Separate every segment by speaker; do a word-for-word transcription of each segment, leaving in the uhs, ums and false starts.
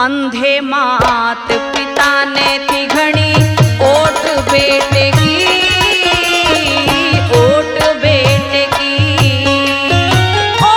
Speaker 1: अंधे मात पिता ने थी घनी ओट बेटे की, ओट बेटे की। ओ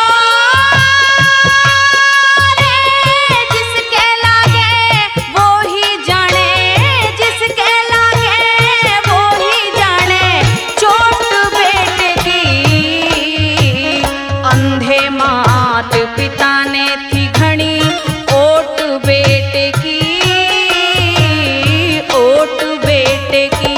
Speaker 1: रे जिसके लागे वो ही जाने, जिसके लागे वो ही जाने चोट बेटे की। अंधे मात पिता ने थी घनी ओट बेटे की, ओट बेटे की।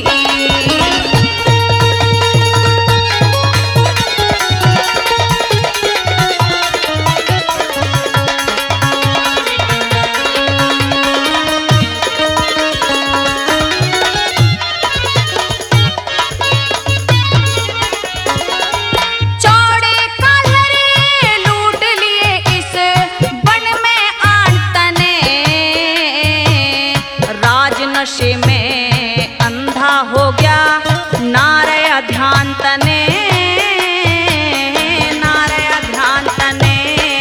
Speaker 1: चौड़े काल्हरे लूट लिए इस बन में आन तने, राज नशे में अंधा हो गया नारया ध्यान तने, नारया ध्यान तने।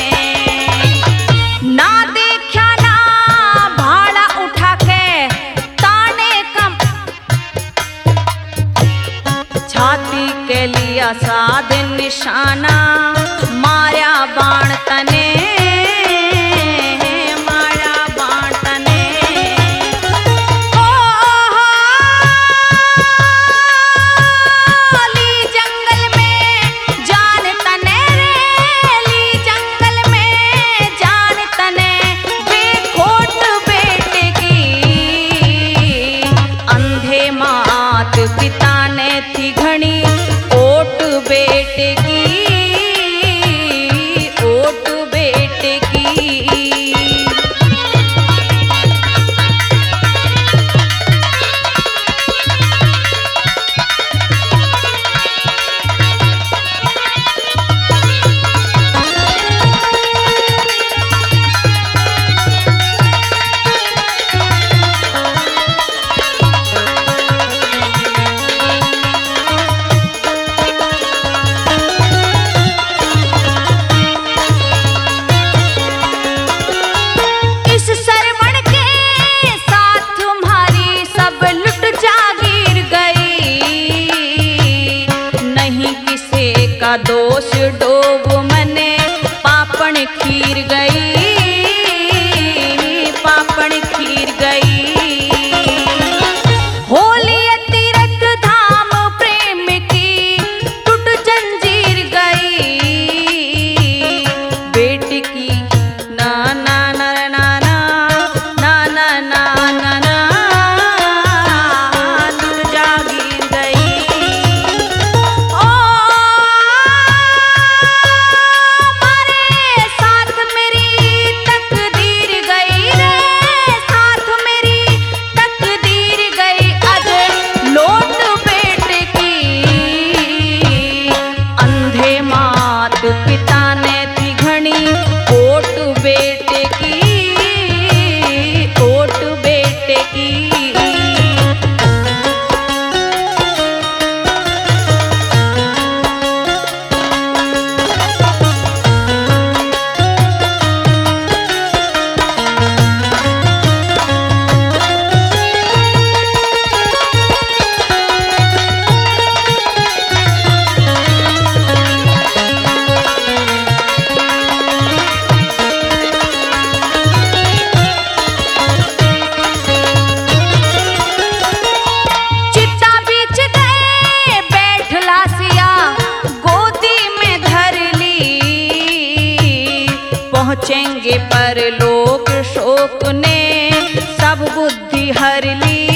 Speaker 1: ना देखा ना भाड़ा उठा के ताने कम, छाती के लिया साध निशाना मारा बाण तने, मारा बाण तने। ओ ली जंगल में जान तने रे, ली जंगल में जान तने बेखोट बेटे की। अंधे मात पिता ने थी घनी ओट बेटे की, ओट बेटे की। इस सरवण के साथ तुम्हारी सब लुट जागीर गई, नहीं किसी का दोष डोब मने पापण खीर गई, पापण खीर गई। होली तीरथ धाम प्रेम की टूट जंजीर गई, बेटी की ना ना ना ना ना ना ना ना ना ना टूट जागीर गई। ओ मारे साथ मेरी तकदीर गई रे, साथ मेरी तकदीर गई आज लोट बेटे की। अंधे मात पिता ने थी घनी ओट बेटे की, ओट बेटे की। चिता बीच गए बैठला सिया गोदी में धर ली, पहुंचेंगे पर लोक शोक ने सब बुद्धि हर ली,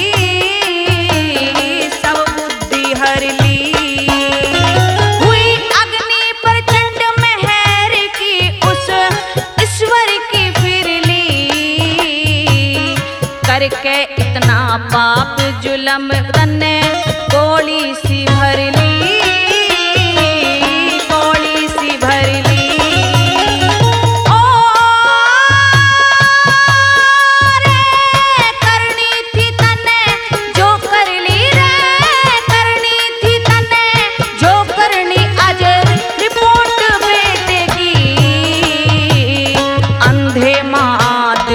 Speaker 1: सब बुद्धि हर ली। हुई अग्नि प्रचंड मेहर की उस ईश्वर की फिर ली, करके इतना पाप जुलम तने गोली सी भर ली, गोली सी भर ली। ओ रे करनी थी तने जो कर ली रे, करनी थी तने जो करनी आज रिपोर्ट बेटे की। अंधे मात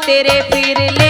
Speaker 1: तेरे फिर ले